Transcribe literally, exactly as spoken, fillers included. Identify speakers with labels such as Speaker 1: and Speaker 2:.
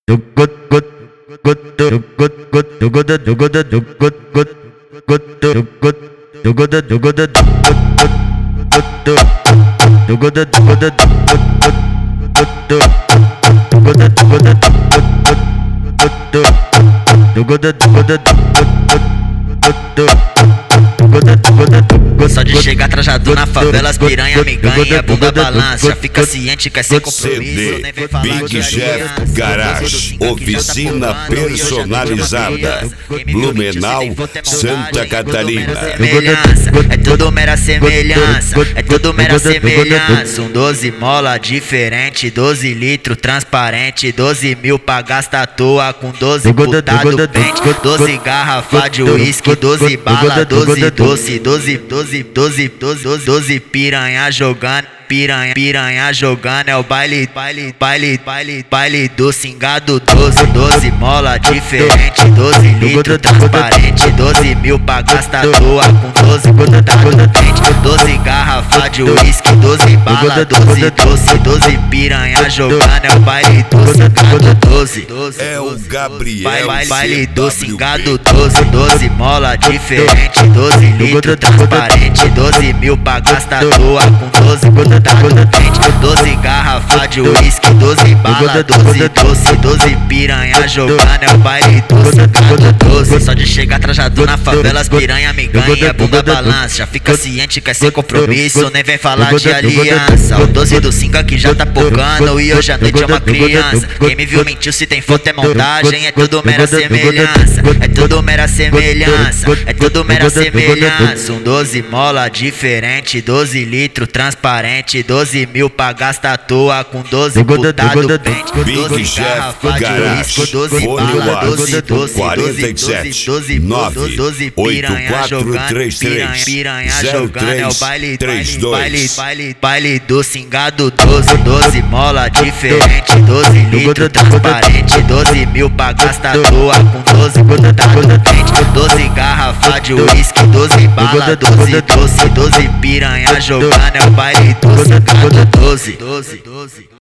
Speaker 1: Só de chegar trajado na favela, as piranha me ganha, bunda balança. Já fica ciente, quer ser compromisso, nem vem falar
Speaker 2: Big Chef Garage, oficina personalizada, Blumenau, Santa Catarina.
Speaker 1: Semelhança, é tudo mera semelhança, é tudo mera semelhança. Um doze mola diferente, doze litros transparente, doze mil pra gastar à toa com doze putado pente, doze garrafa de uísque, doze bala, doze doce, doze, doze, doze, doze, doze piranha jogando. Piranha, piranha jogando, é o baile, baile, baile, baile, baile do cingado. Doze, doze mola diferente, doze litros transparente, doze mil pra gastar à toa com doze putado pente, doze garrafa de uísque, doze bala, doze doce, doze piranha jogando, é o baile do cingado. Doze,
Speaker 2: É o Gabriel
Speaker 1: baile, baile do cingado. Doze, doze mola diferente, doze litros transparente, doze mil pra gastar à toa com doze putado pente, doze garrafa de uísque, doze bala, doze doce, doze piranha jogando, é o baile do cingado. Doze, só de chegar trajado na favela, as piranha me ganha, bunda balança. Já fica ciente, quer ser compromisso, nem vem falar de aliança. O doze do cinco aqui já tá pocando e hoje à noite é uma criança. Quem me viu mentiu, se tem foto é montagem, é tudo mera semelhança, é tudo mera semelhança, é tudo mera semelhança. Um doze mola diferente, doze litros transparente, doze mil pra gastar à toa com doze putado pente,
Speaker 2: Big Chef Garage,
Speaker 1: doze bala, doze doce,
Speaker 2: quarenta e sete, nove oito quatro três três,
Speaker 1: piranha
Speaker 2: zero
Speaker 1: jogando, é o
Speaker 2: três
Speaker 1: baile,
Speaker 2: três
Speaker 1: baile,
Speaker 2: dois.
Speaker 1: baile, baile do cingado. Doze, doze mola diferente, doze litros transparente, doze mil pra gastar à toa com doze putado pente, doze garrafa de uísque, doze bala, doze doce, doze piranha jogando, é o baile do cingado. Doze, doze, doze.